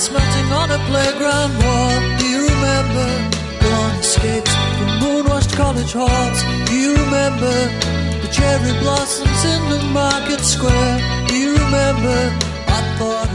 Hearts melting on a playground wall. Do you remember the long escapes from moon-washed college halls? Do you remember the cherry blossoms in the market square? Do you remember I thought